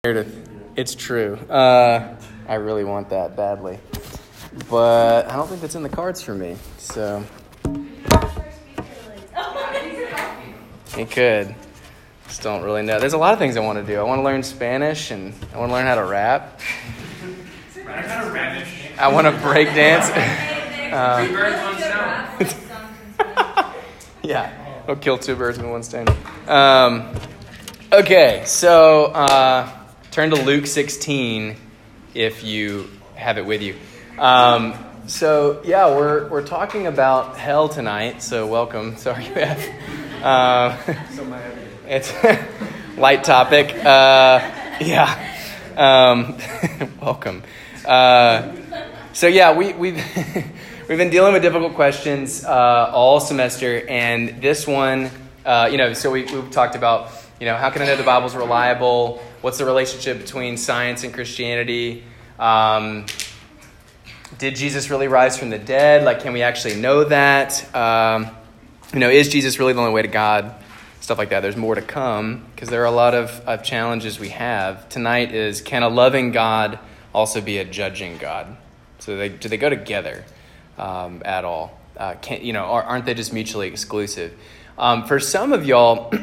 It's true. I really want that badly, but I don't think that's in the cards for me. So it could. Just don't really know. There's a lot of things I want to do. I want to learn Spanish, and I want to learn how to rap. I want to break dance. Yeah, I'll kill two birds with one stone. Okay, so turn to Luke 16 if you have it with you. So yeah, we're talking about hell tonight. So welcome. Sorry, Beth. It's light topic. Welcome. So yeah, we've been dealing with difficult questions all semester, and this one, so we've talked about, how can I know the Bible's reliable? What's the relationship between science and Christianity? Did Jesus really rise from the dead? Like, can we actually know that? Is Jesus really the only way to God? Stuff like that. There's more to come because there are a lot of challenges we have. Tonight is, can a loving God also be a judging God? So do they go together at all? Aren't they just mutually exclusive? For some of y'all,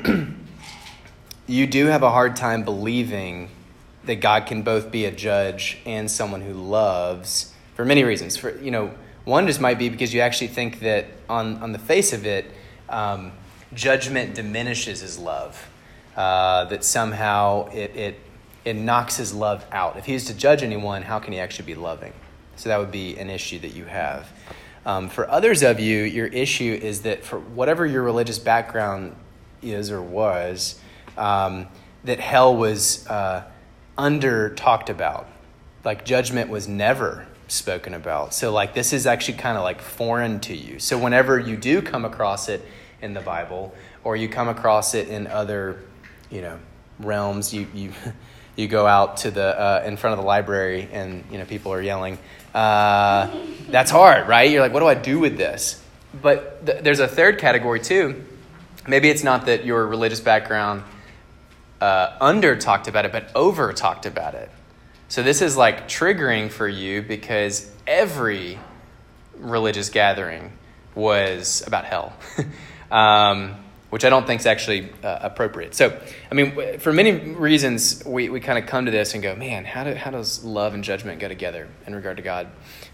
you do have a hard time believing that God can both be a judge and someone who loves for many reasons. One just might be because you actually think that on the face of it, judgment diminishes his love, that somehow it knocks his love out. If he was to judge anyone, how can he actually be loving? So that would be an issue that you have. For others of you, your issue is that for whatever your religious background is or was, that hell was under talked about. Like judgment was never spoken about. So like this is actually kind of like foreign to you. So whenever you do come across it in the Bible, or you come across it in other, realms, you go out to the in front of the library and people are yelling. That's hard, right? You're like, what do I do with this? But there's a third category too. Maybe it's not that your religious background under talked about it, but over talked about it. So this is like triggering for you because every religious gathering was about hell, which I don't think is actually appropriate. So, for many reasons, we kind of come to this and go, man, how does love and judgment go together in regard to God?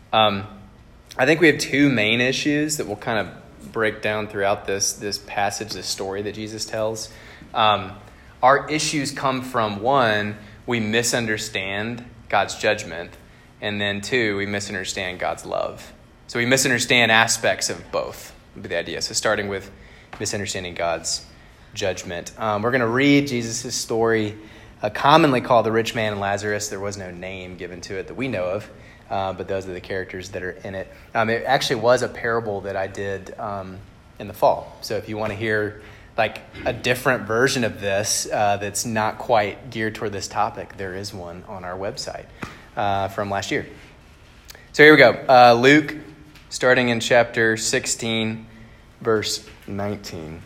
I think we have two main issues that we'll kind of break down throughout this passage, this story that Jesus tells. Our issues come from, one, we misunderstand God's judgment, and then two, we misunderstand God's love. So we misunderstand aspects of both, would be the idea. So starting with misunderstanding God's judgment. We're going to read Jesus' story, commonly called the rich man and Lazarus. There was no name given to it that we know of, but those are the characters that are in it. It actually was a parable that I did in the fall. So if you want to hear like a different version of this that's not quite geared toward this topic, there is one on our website from last year. So here we go. Luke, starting in chapter 16, verse 19.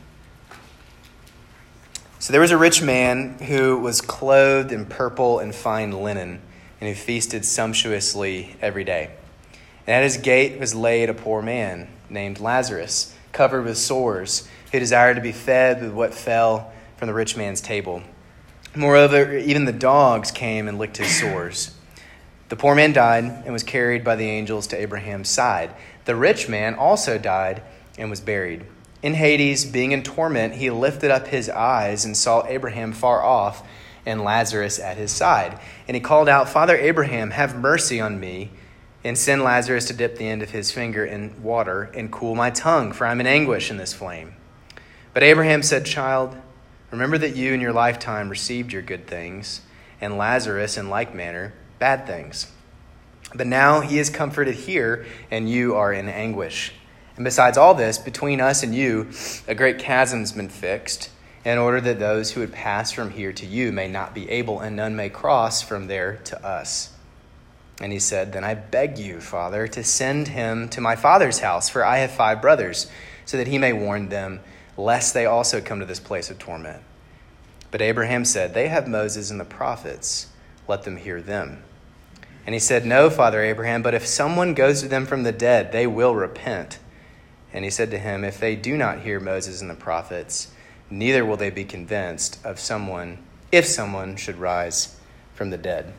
So there was a rich man who was clothed in purple and fine linen, and who feasted sumptuously every day. And at his gate was laid a poor man named Lazarus, covered with sores, who desired to be fed with what fell from the rich man's table. Moreover, even the dogs came and licked his sores. The poor man died and was carried by the angels to Abraham's side. The rich man also died and was buried. In Hades, being in torment, he lifted up his eyes and saw Abraham far off and Lazarus at his side. And he called out, Father Abraham, have mercy on me, and send Lazarus to dip the end of his finger in water and cool my tongue, for I'm in anguish in this flame. But Abraham said, Child, remember that you in your lifetime received your good things, and Lazarus in like manner bad things. But now he is comforted here, and you are in anguish. And besides all this, between us and you, a great chasm's been fixed, in order that those who would pass from here to you may not be able, and none may cross from there to us. And he said, Then I beg you, Father, to send him to my father's house, for I have 5 brothers, so that he may warn them, lest they also come to this place of torment. But Abraham said, 'They have Moses and the prophets. Let them hear them.' And he said, 'No, Father Abraham, but if someone goes to them from the dead, they will repent.' And he said to him, 'If they do not hear Moses and the prophets, neither will they be convinced if someone should rise from the dead.'"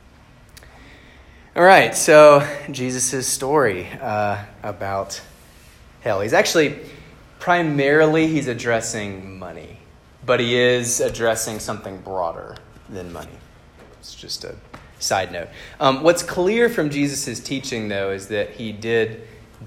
All right, so Jesus' story about hell. He's addressing money, but he is addressing something broader than money. It's just a side note. What's clear from Jesus' teaching, though, is that he did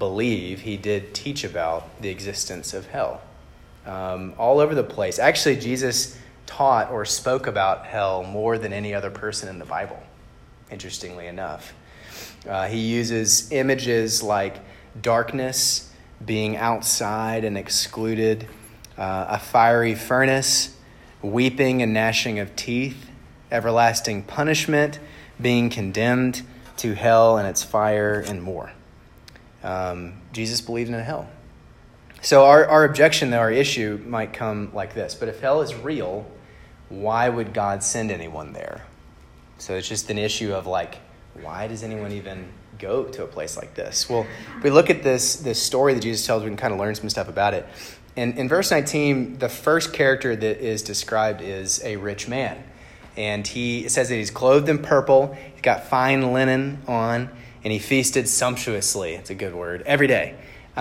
teach about the existence of hell all over the place. Actually, Jesus taught or spoke about hell more than any other person in the Bible, interestingly enough. He uses images like darkness, being outside and excluded, a fiery furnace, weeping and gnashing of teeth, everlasting punishment, being condemned to hell and its fire, and more. Jesus believed in a hell. So our objection, though, our issue might come like this. But if hell is real, why would God send anyone there? So it's just an issue of why does anyone even go to a place like this? Well, if we look at this story that Jesus tells, we can kind of learn some stuff about it. In verse 19, the first character that is described is a rich man. And it says that he's clothed in purple, he's got fine linen on, and he feasted sumptuously. It's a good word. Every day.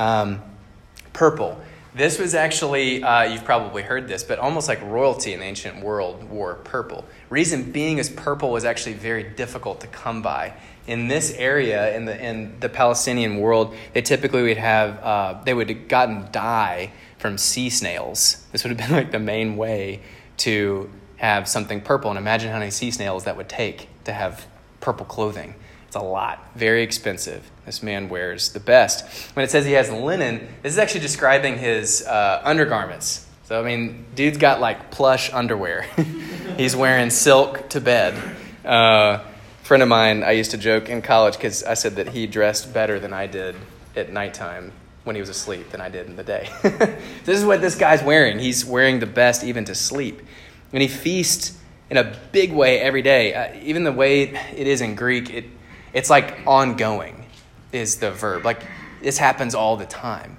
Purple. This was actually, you've probably heard this, but almost like royalty in the ancient world wore purple. Reason being is purple was actually very difficult to come by. In this area, in the Palestinian world, they typically would have, they would have gotten dye from sea snails. This would have been like the main way to have something purple. And imagine how many sea snails that would take to have purple clothing. It's a lot. Very expensive. This man wears the best. When it says he has linen, this is actually describing his undergarments. So, dude's got plush underwear. He's wearing silk to bed. A friend of mine, I used to joke in college because I said that he dressed better than I did at nighttime when he was asleep than I did in the day. This is what this guy's wearing. He's wearing the best even to sleep. And he feasts in a big way every day. Even the way it is in Greek, it's like ongoing is the verb. This happens all the time.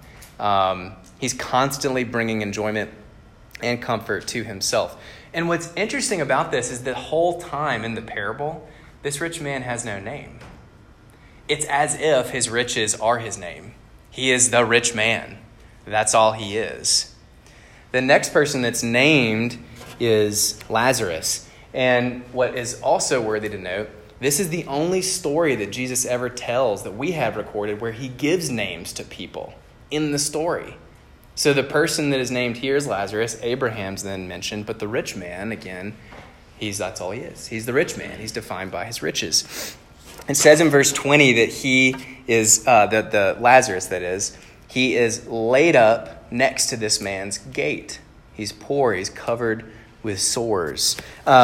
He's constantly bringing enjoyment and comfort to himself. And what's interesting about this is the whole time in the parable, this rich man has no name. It's as if his riches are his name. He is the rich man. That's all he is. The next person that's named is Lazarus. And what is also worthy to note, this is the only story that Jesus ever tells that we have recorded where he gives names to people in the story. So the person that is named here is Lazarus. Abraham's then mentioned, but the rich man, again, that's all he is. He's the rich man. He's defined by his riches. It says in verse 20 that he is, the Lazarus that is, he is laid up next to this man's gate. He's poor. He's covered with sores.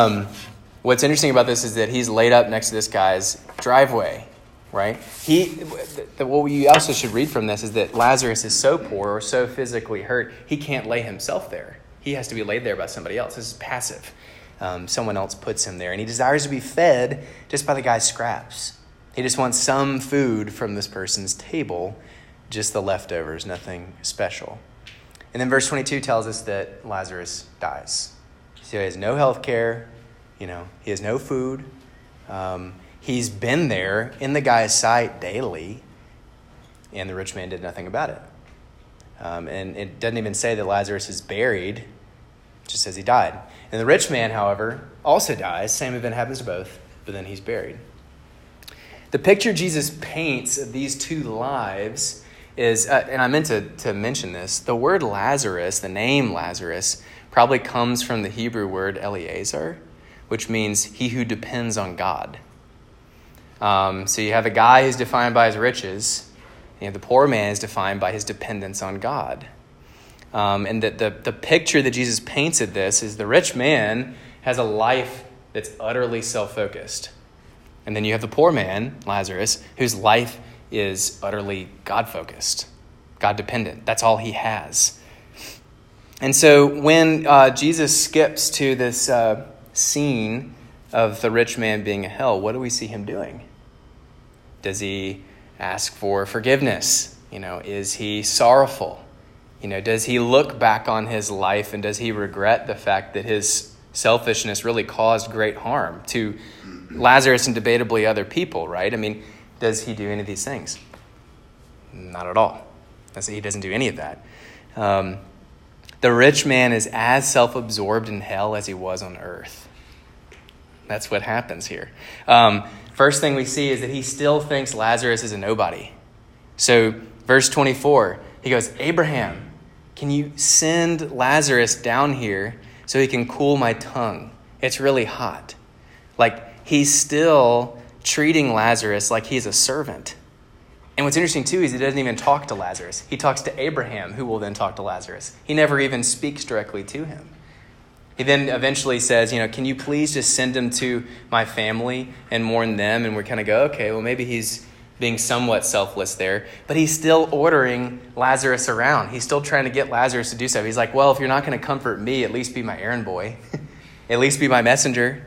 What's interesting about this is that he's laid up next to this guy's driveway, right? What we also should read from this is that Lazarus is so poor or so physically hurt, he can't lay himself there. He has to be laid there by somebody else. This is passive. Someone else puts him there, and he desires to be fed just by the guy's scraps. He just wants some food from this person's table, just the leftovers, nothing special. And then verse 22 tells us that Lazarus dies. So he has no health care. He has no food. He's been there in the guy's sight daily, and the rich man did nothing about it. And it doesn't even say that Lazarus is buried. It just says he died. And the rich man, however, also dies. Same event happens to both, but then he's buried. The picture Jesus paints of these two lives is, and I meant to mention this, the word Lazarus, the name Lazarus, probably comes from the Hebrew word Eliezer, which means he who depends on God. So you have a guy who's defined by his riches, and the poor man is defined by his dependence on God. And the picture that Jesus paints of this is the rich man has a life that's utterly self-focused. And then you have the poor man, Lazarus, whose life is utterly God-focused, God-dependent. That's all he has. And so when Jesus skips to this scene of the rich man being in hell, what do we see him doing? Does he ask for forgiveness? Is he sorrowful? Does he look back on his life and does he regret the fact that his selfishness really caused great harm to Lazarus and debatably other people, right? Does he do any of these things? Not at all. He doesn't do any of that. The rich man is as self-absorbed in hell as he was on earth. That's what happens here. First thing we see is that he still thinks Lazarus is a nobody. So verse 24, he goes, Abraham, can you send Lazarus down here so he can cool my tongue? It's really hot. He's still treating Lazarus like he's a servant. And what's interesting, too, is he doesn't even talk to Lazarus. He talks to Abraham, who will then talk to Lazarus. He never even speaks directly to him. He then eventually says, can you please just send him to my family and mourn them? And we kind of go, okay, well, maybe he's being somewhat selfless there. But he's still ordering Lazarus around. He's still trying to get Lazarus to do so. He's like, well, if you're not going to comfort me, at least be my errand boy. At least be my messenger.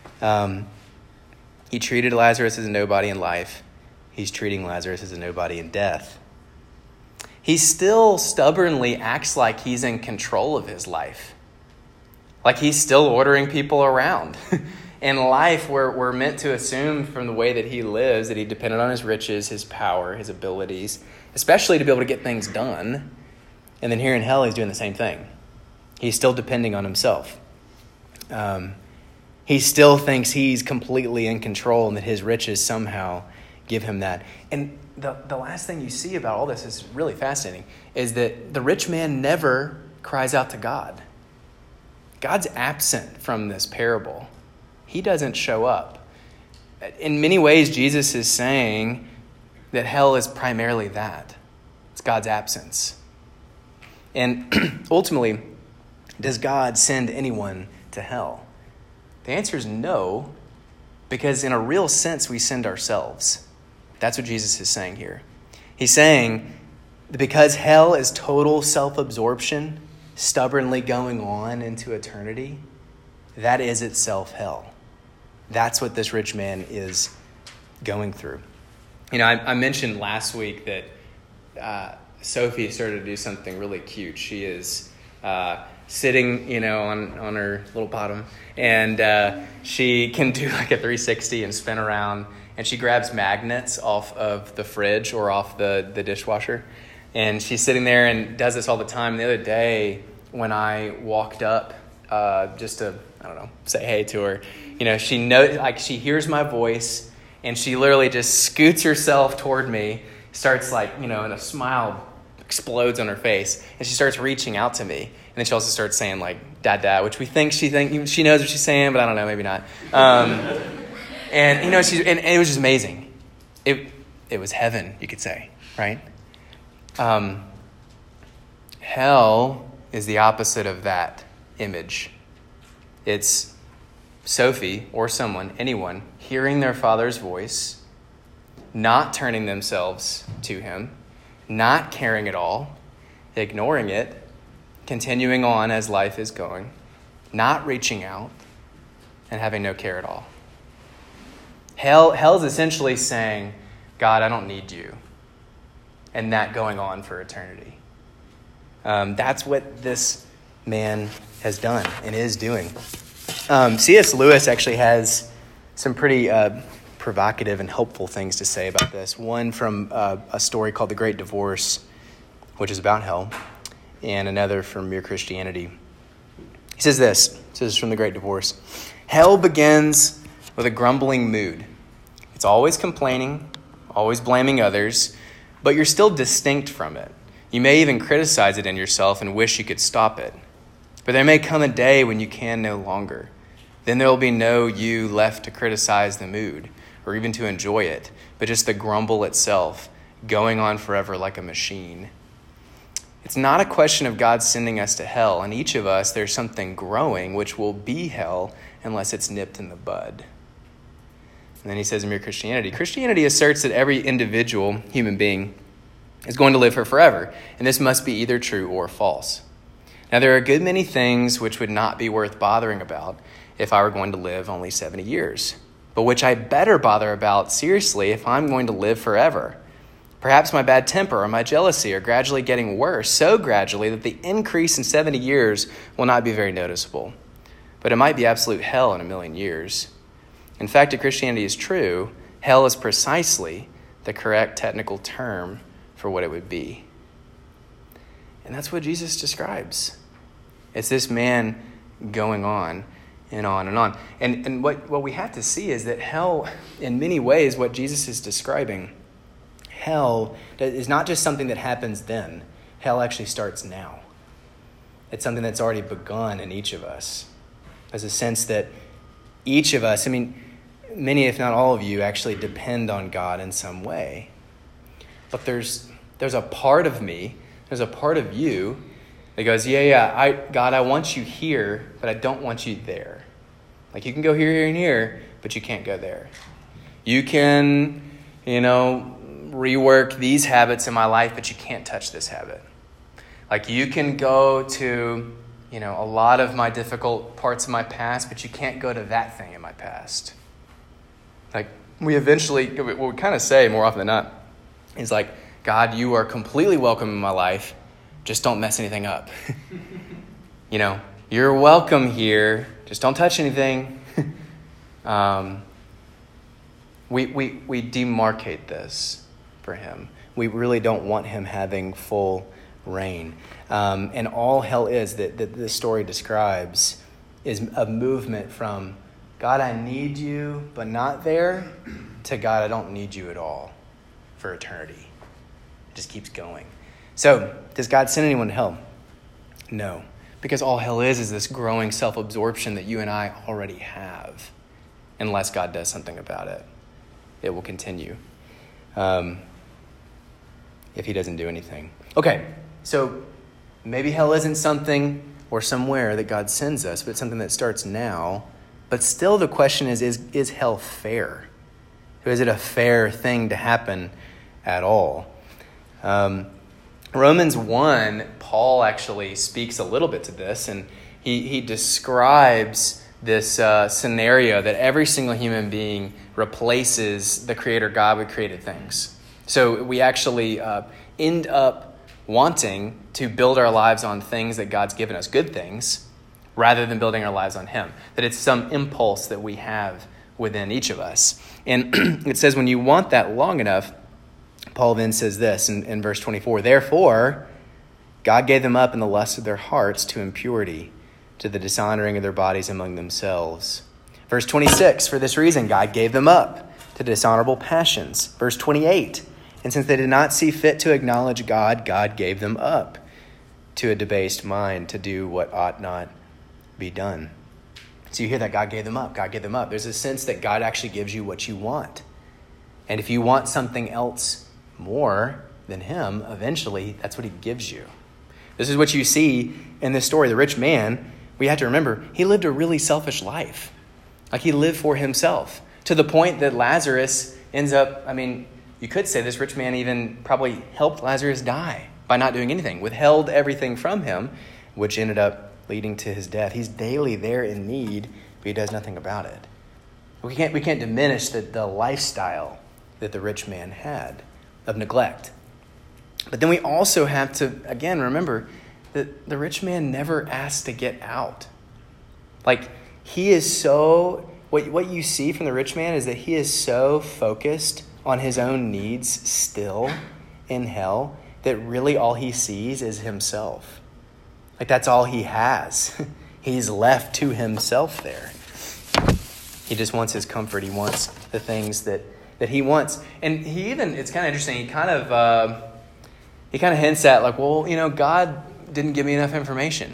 He treated Lazarus as a nobody in life. He's treating Lazarus as a nobody in death. He still stubbornly acts like he's in control of his life. Like he's still ordering people around. In life, we're meant to assume from the way that he lives that he depended on his riches, his power, his abilities, especially to be able to get things done. And then here in hell, he's doing the same thing. He's still depending on himself. He still thinks he's completely in control and that his riches somehow give him that. And the last thing you see about all this is really fascinating, is that the rich man never cries out to God. God's absent from this parable. He doesn't show up. In many ways, Jesus is saying that hell is primarily that. It's God's absence. And ultimately, does God send anyone to hell? The answer is no, because in a real sense, we send ourselves. That's what Jesus is saying here. He's saying that because hell is total self-absorption, stubbornly going on into eternity, that is itself hell. That's what this rich man is going through. I mentioned last week that Sophie started to do something really cute. She is sitting, on her little bottom, and she can do like a 360 and spin around, and she grabs magnets off of the fridge or off the dishwasher, and she's sitting there and does this all the time. The other day when I walked up just to, say hey to her, she hears my voice, and she literally just scoots herself toward me, starts and a smile explodes on her face, and she starts reaching out to me. And then she also starts saying dad, which we think she knows what she's saying, but I don't know, maybe not. And it was just amazing. It was heaven, you could say, right? Hell is the opposite of that image. It's Sophie or anyone, hearing their father's voice, not turning themselves to him, not caring at all, ignoring it, continuing on as life is going, not reaching out, and having no care at all. Hell is essentially saying, God, I don't need you, and that going on for eternity. That's what this man has done and is doing. C.S. Lewis actually has some pretty provocative and helpful things to say about this. One from a story called The Great Divorce, which is about hell, and another from Mere Christianity. He says this. This is from The Great Divorce. Hell begins with a grumbling mood. It's always complaining, always blaming others, but you're still distinct from it. You may even criticize it in yourself and wish you could stop it. But there may come a day when you can no longer. Then there will be no you left to criticize the mood or even to enjoy it, but just the grumble itself, going on forever like a machine. It's not a question of God sending us to hell. In each of us, there's something growing which will be hell unless it's nipped in the bud. And then he says in Mere Christianity, Christianity asserts that every individual human being is going to live for forever, and this must be either true or false. Now, there are a good many things which would not be worth bothering about if I were going to live only 70 years, but which I better bother about seriously if I'm going to live forever. Perhaps my bad temper or my jealousy are gradually getting worse, so gradually that the increase in 70 years will not be very noticeable. But it might be absolute hell in 1,000,000 years. In fact, if Christianity is true, hell is precisely the correct technical term for what it would be. And that's what Jesus describes. It's this man going on and on and on. And what we have to see is that hell, in many ways, what Jesus is describing, hell is not just something that happens then. Hell actually starts now. It's something that's already begun in each of us. There's a sense that each of us, many if not all of you, actually depend on God in some way. But there's a part of me, there's a part of you that goes, God, I want you here, but I don't want you there. Like you can go here, here, and here, but you can't go there. You can, rework these habits in my life, but you can't touch this habit. Like you can go to, a lot of my difficult parts of my past, but you can't go to that thing in my past. Like we eventually, what we kind of say more often than not is like, God, you are completely welcome in my life. Just don't mess anything up. You're welcome here. Just don't touch anything. We demarcate this for him. We really don't want him having full reign. And all hell is that this story describes is a movement from God, I need you, but not there, to God, I don't need you at all for eternity. It just keeps going. So, does God send anyone to hell? No. Because all hell is this growing self-absorption that you and I already have. Unless God does something about it, it will continue. If he doesn't do anything. Okay, so maybe hell isn't something or somewhere that God sends us, but it's something that starts now. But still the question is hell fair? Is it a fair thing to happen at all? Romans 1, Paul actually speaks a little bit to this, and he describes this scenario that every single human being replaces the creator God with created things. So we actually end up wanting to build our lives on things that God's given us, good things, rather than building our lives on him. That it's some impulse that we have within each of us. And it says when you want that long enough, Paul then says this in verse 24, therefore, God gave them up in the lust of their hearts to impurity, to the dishonoring of their bodies among themselves. Verse 26, for this reason, God gave them up to dishonorable passions. Verse 28, and since they did not see fit to acknowledge God, God gave them up to a debased mind to do what ought not be done. So you hear that God gave them up. God gave them up. There's a sense that God actually gives you what you want. And if you want something else more than him, eventually that's what he gives you. This is what you see in this story. The rich man, we have to remember, he lived a really selfish life. Like he lived for himself to the point that Lazarus ends up, you could say this rich man even probably helped Lazarus die by not doing anything, withheld everything from him, which ended up leading to his death. He's daily there in need, but he does nothing about it. We can't diminish the lifestyle that the rich man had of neglect. But then we also have to, again, remember that the rich man never asked to get out. Like, he is so, what you see from the rich man is that he is so focused on his own needs still in hell that really all he sees is himself. Like, that's all he has. He's left to himself there. He just wants his comfort. He wants the things that he wants. And he even, it's kind of interesting, he kind of hints at like, well, God didn't give me enough information.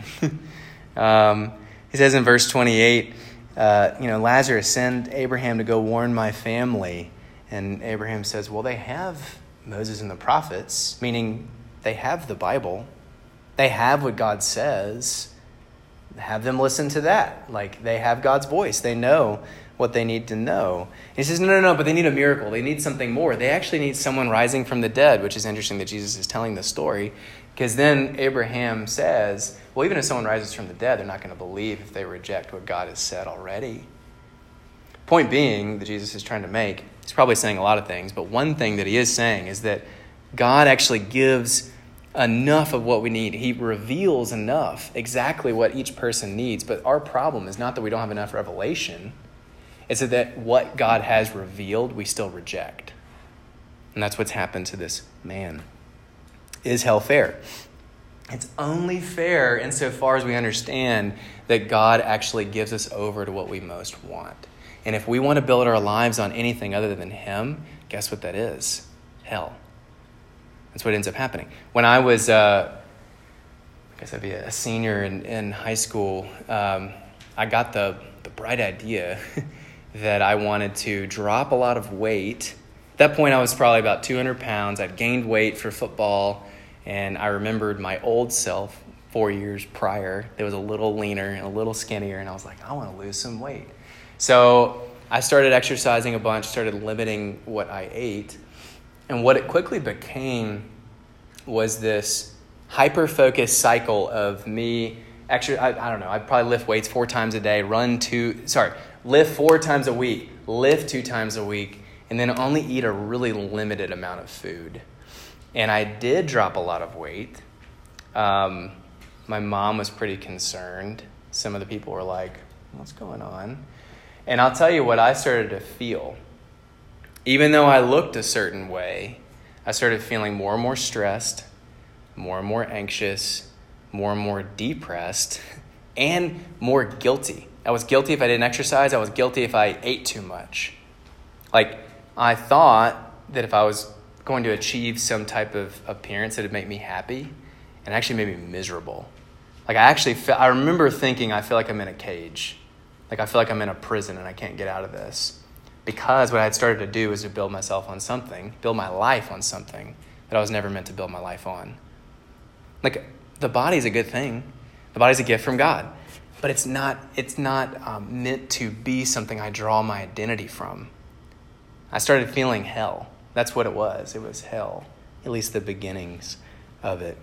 He says in verse 28, Lazarus, send Abraham to go warn my family. And Abraham says, well, they have Moses and the prophets, meaning they have the Bible. They have what God says. Have them listen to that. Like, they have God's voice. They know what they need to know. He says, no, but they need a miracle. They need something more. They actually need someone rising from the dead, which is interesting that Jesus is telling this story, because then Abraham says, well, even if someone rises from the dead, they're not going to believe if they reject what God has said already. Point being that Jesus is trying to make, he's probably saying a lot of things, but one thing that he is saying is that God actually gives enough of what we need. He reveals enough, exactly what each person needs. But our problem is not that we don't have enough revelation. It's that what God has revealed, we still reject. And that's what's happened to this man. Is hell fair? It's only fair insofar as we understand that God actually gives us over to what we most want. And if we want to build our lives on anything other than him, guess what that is? Hell. That's what ends up happening. When I was, I guess I'd be a senior in high school, I got the bright idea that I wanted to drop a lot of weight. At that point, I was probably about 200 pounds. I'd gained weight for football, and I remembered my old self 4 years prior. That was a little leaner and a little skinnier, and I was like, I want to lose some weight. So I started exercising a bunch, started limiting what I ate. And what it quickly became was this hyper-focused cycle of me, actually, I don't know, I'd probably lift weights 4 times a day, lift 4 times a week, lift 2 times a week, and then only eat a really limited amount of food. And I did drop a lot of weight. My mom was pretty concerned. Some of the people were like, what's going on? And I'll tell you what I started to feel. Even though I looked a certain way, I started feeling more and more stressed, more and more anxious, more and more depressed, and more guilty. I was guilty if I didn't exercise. I was guilty if I ate too much. Like, I thought that if I was going to achieve some type of appearance, it would make me happy, and actually made me miserable. Like, I remember thinking, I feel like I'm in a cage. Like, I feel like I'm in a prison and I can't get out of this. Because what I had started to do was to build myself on something, build my life on something that I was never meant to build my life on. Like, the body's a good thing. The body's a gift from God. But it's not meant to be something I draw my identity from. I started feeling hell. That's what it was. It was hell, at least the beginnings of it.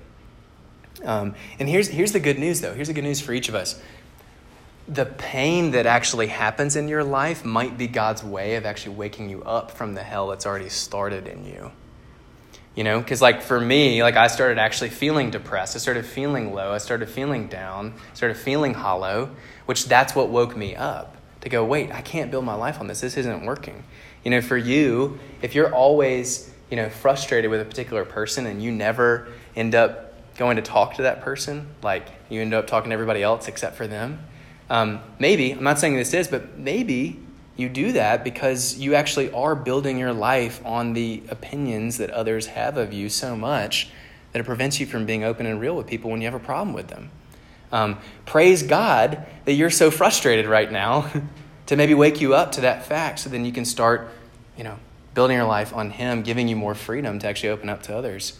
And here's the good news, though. Here's the good news for each of us. The pain that actually happens in your life might be God's way of actually waking you up from the hell that's already started in you. You know, because like for me, like I started actually feeling depressed. I started feeling low. I started feeling down. I started feeling hollow, which that's what woke me up to go, wait, I can't build my life on this. This isn't working. You know, for you, if you're always, frustrated with a particular person and you never end up going to talk to that person, like you end up talking to everybody else except for them, maybe, I'm not saying this is, but maybe you do that because you actually are building your life on the opinions that others have of you so much that it prevents you from being open and real with people when you have a problem with them. Praise God that you're so frustrated right now to maybe wake you up to that fact so then you can start, building your life on him, giving you more freedom to actually open up to others.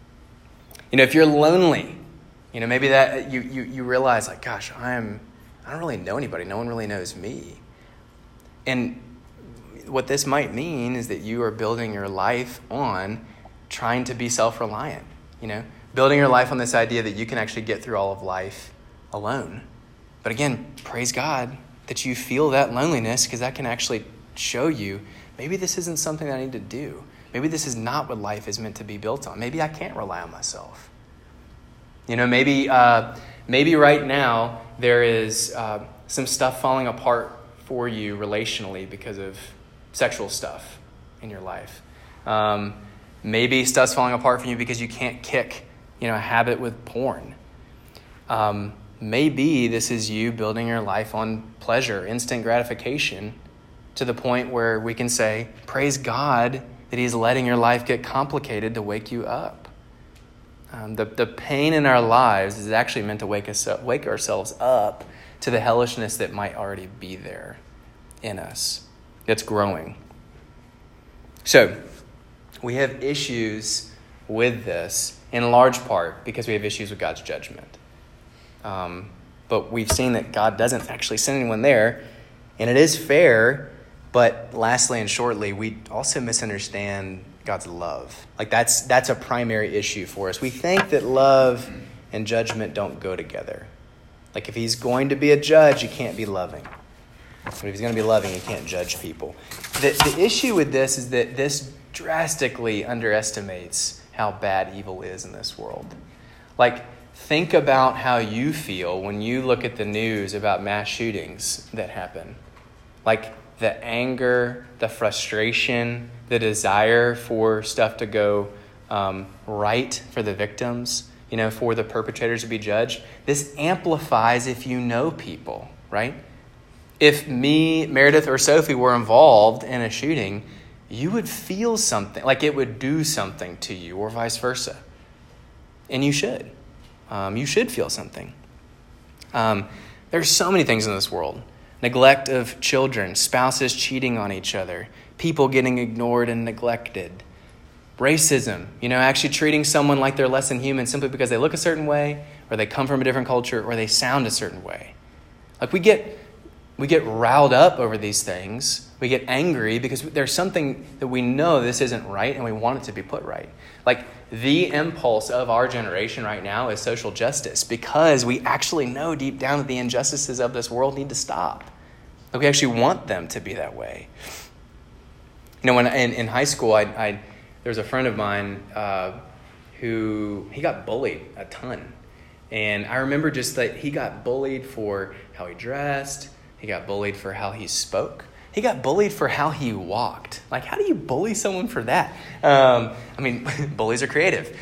If you're lonely, maybe that you realize like, gosh, I don't really know anybody. No one really knows me. And what this might mean is that you are building your life on trying to be self-reliant, building your life on this idea that you can actually get through all of life alone. But again, praise God that you feel that loneliness, because that can actually show you maybe this isn't something I need to do. Maybe this is not what life is meant to be built on. Maybe I can't rely on myself. Maybe right now there is some stuff falling apart for you relationally because of sexual stuff in your life. Maybe stuff's falling apart for you because you can't kick, a habit with porn. Maybe this is you building your life on pleasure, instant gratification, to the point where we can say, praise God that he's letting your life get complicated to wake you up. The pain in our lives is actually meant to wake ourselves up to the hellishness that might already be there in us, that's growing. So, we have issues with this in large part because we have issues with God's judgment. But we've seen that God doesn't actually send anyone there And it is fair, but lastly and shortly, we also misunderstand God's love. Like that's a primary issue for us. We think that love and judgment don't go together. Like if he's going to be a judge, you can't be loving. But if he's going to be loving, you can't judge people. The issue with this is that this drastically underestimates how bad evil is in this world. Like, think about how you feel when you look at the news about mass shootings that happen. Like the anger, the frustration, the desire for stuff to go right for the victims, for the perpetrators to be judged. This amplifies if you know people, right? If me, Meredith, or Sophie were involved in a shooting, you would feel something, like it would do something to you, or vice versa. And you should. You should feel something. There's so many things in this world. Neglect of children, spouses cheating on each other, people getting ignored and neglected. Racism, actually treating someone like they're less than human simply because they look a certain way, or they come from a different culture, or they sound a certain way. Like we get riled up over these things. We get angry because there's something that we know this isn't right and we want it to be put right. Like the impulse of our generation right now is social justice because we actually know deep down that the injustices of this world need to stop. Like we actually want them to be that way. When in high school, there was a friend of mine who he got bullied a ton. And I remember just that he got bullied for how he dressed. He got bullied for how he spoke. He got bullied for how he walked. Like, how do you bully someone for that? Bullies are creative.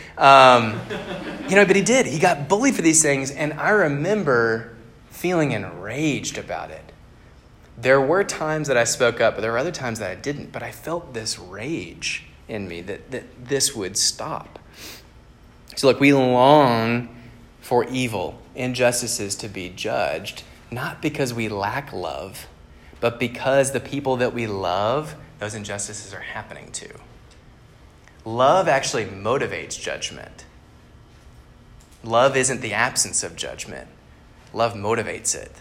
But he did. He got bullied for these things, and I remember feeling enraged about it. There were times that I spoke up, but there were other times that I didn't. But I felt this rage in me that this would stop. So, look, we long for evil, injustices to be judged, not because we lack love, but because the people that we love, those injustices are happening to. Love actually motivates judgment. Love isn't the absence of judgment. Love motivates it.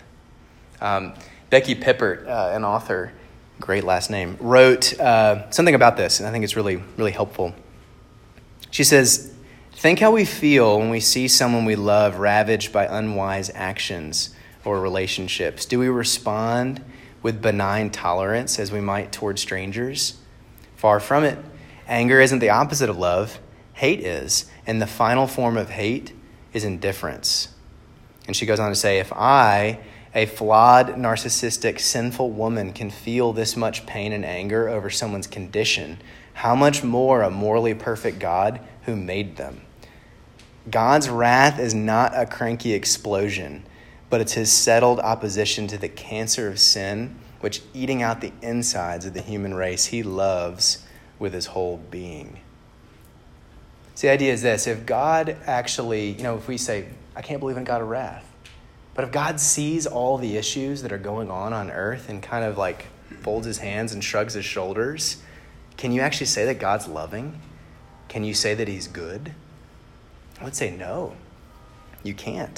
Becky Pippert, an author, great last name, wrote something about this, and I think it's really, really helpful. She says, "Think how we feel when we see someone we love ravaged by unwise actions or relationships. Do we respond with benign tolerance as we might toward strangers? Far from it. Anger isn't the opposite of love. Hate is. And the final form of hate is indifference." And she goes on to say, if I, a flawed, narcissistic, sinful woman, can feel this much pain and anger over someone's condition, how much more a morally perfect God who made them? God's wrath is not a cranky explosion, but it's his settled opposition to the cancer of sin, which eating out the insides of the human race he loves with his whole being. So the idea is this: if God actually, if we say, I can't believe in God of wrath, but if God sees all the issues that are going on earth and kind of like folds his hands and shrugs his shoulders, can you actually say that God's loving? Can you say that he's good? I would say no, you can't.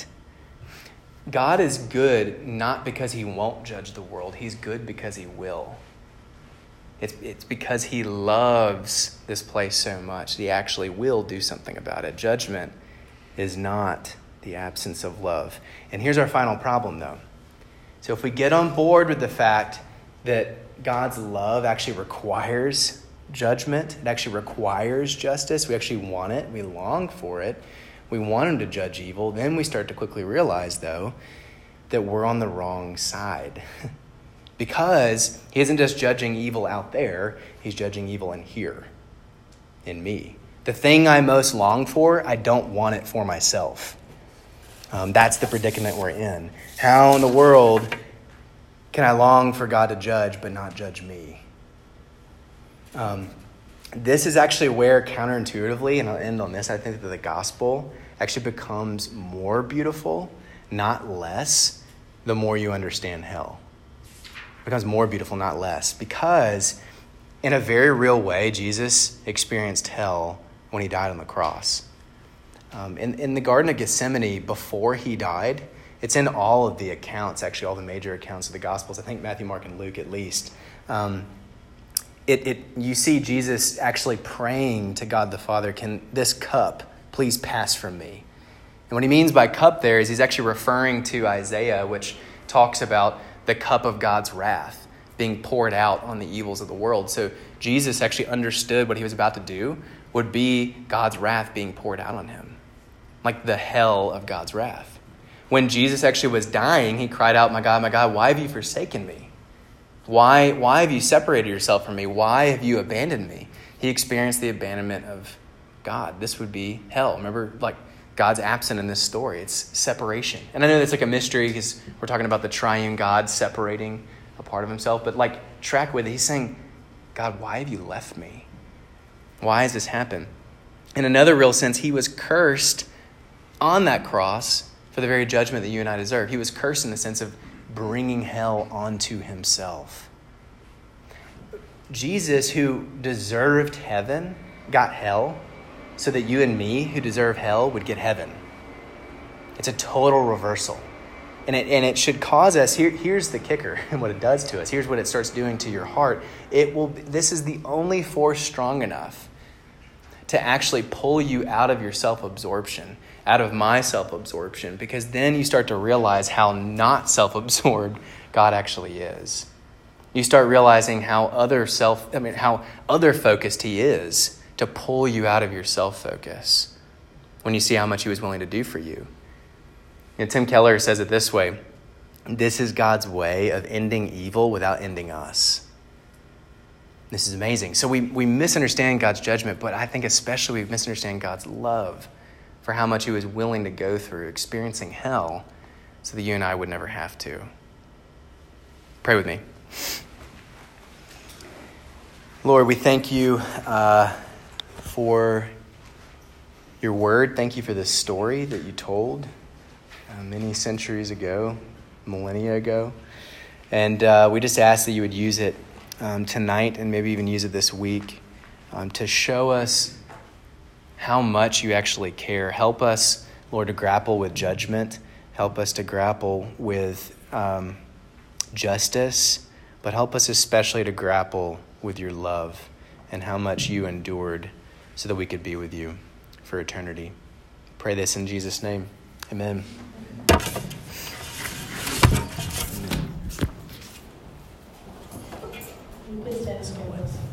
God is good not because he won't judge the world. He's good because he will. It's because he loves this place so much. He actually will do something about it. Judgment is not the absence of love. And here's our final problem, though. So if we get on board with the fact that God's love actually requires judgment, it actually requires justice, we actually want it, we long for it, we want him to judge evil, then we start to quickly realize, though, that we're on the wrong side. Because he isn't just judging evil out there, he's judging evil in here, in me. The thing I most long for, I don't want it for myself. That's the predicament we're in. How in the world can I long for God to judge but not judge me? This is actually where counterintuitively, and I'll end on this, I think that the gospel actually becomes more beautiful, not less, the more you understand hell. It becomes more beautiful, not less, because in a very real way, Jesus experienced hell when he died on the cross. In the Garden of Gethsemane, before he died, It's in all of the accounts, actually, all the major accounts of the Gospels. I think Matthew, Mark, and Luke at least. You see Jesus actually praying to God the Father, can this cup please pass from me? And what he means by cup there is he's actually referring to Isaiah, which talks about the cup of God's wrath being poured out on the evils of the world. So Jesus actually understood what he was about to do would be God's wrath being poured out on him, like the hell of God's wrath. When Jesus actually was dying, he cried out, my God, why have you forsaken me? Why have you separated yourself from me? Why have you abandoned me? He experienced the abandonment of God. This would be hell. Remember, like, God's absent in this story. It's separation. And I know that's like a mystery because we're talking about the triune God separating a part of himself. But like, track with it. He's saying, God, why have you left me? Why has this happened? In another real sense, he was cursed on that cross for the very judgment that you and I deserve. He was cursed in the sense of bringing hell onto himself. Jesus, who deserved heaven, got hell so that you and me, who deserve hell, would get heaven. It's a total reversal. And it should cause us, here's the kicker and what it does to us. Here's what it starts doing to your heart. This is the only force strong enough to actually pull you out of your self-absorption, out of my self-absorption, because then you start to realize how not self-absorbed God actually is. You start realizing how other-focused he is to pull you out of your self-focus when you see how much he was willing to do for you. Tim Keller says it this way: this is God's way of ending evil without ending us. This is amazing. So we misunderstand God's judgment, but I think especially we misunderstand God's love for how much he was willing to go through experiencing hell so that you and I would never have to. Pray with me. Lord, we thank you for your word. Thank you for this story that you told many centuries ago, millennia ago. And we just ask that you would use it tonight and maybe even use it this week to show us how much you actually care. Help us, Lord, to grapple with judgment. Help us to grapple with justice, but help us especially to grapple with your love and how much you endured so that we could be with you for eternity. Pray this in Jesus' name. Amen. Please stand as always.